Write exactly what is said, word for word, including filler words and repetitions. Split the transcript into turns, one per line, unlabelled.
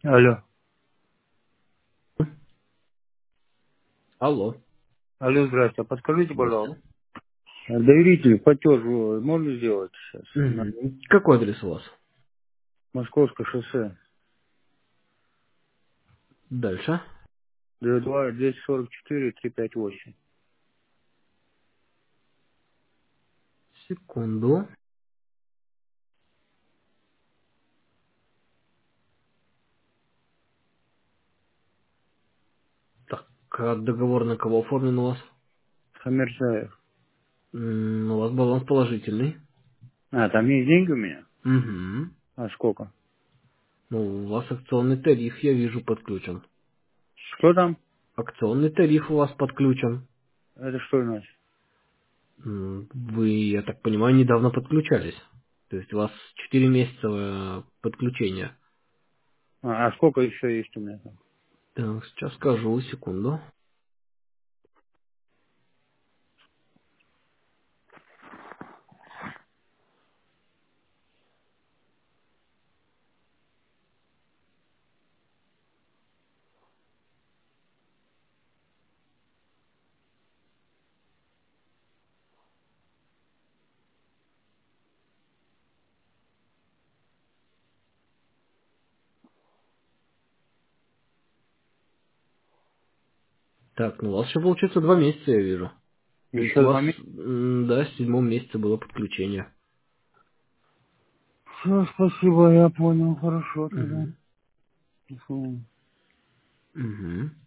Алло.
Алло.
Алло, здравствуйте. А подскажите, пожалуйста,
Здрасте.
доверитель, платеж э, можно сделать сейчас? На
Мгм. Какой адрес у вас?
Московское шоссе.
Дальше.
два двести сорок четыре три пять восемь.
Секунду. Так, а договор на кого оформлен у вас?
Хамерзаев.
М, У вас баланс положительный.
А, там есть деньги у меня?
Угу.
А сколько?
Ну, у вас акционный тариф, я вижу, подключен.
Что там?
Акционный тариф у вас подключен.
Это что значит?
М, Вы, я так понимаю, недавно подключались. То есть у вас четыре месяца э, подключения.
А, а сколько еще есть у меня там?
Так, сейчас скажу, секунду. Так, ну у вас еще получится два месяца, я вижу. То есть у
Еще
вас,
два месяца?
м, да, в седьмом месяце было подключение.
Все, спасибо, я понял, хорошо тогда.
Угу.
Фу.
Угу.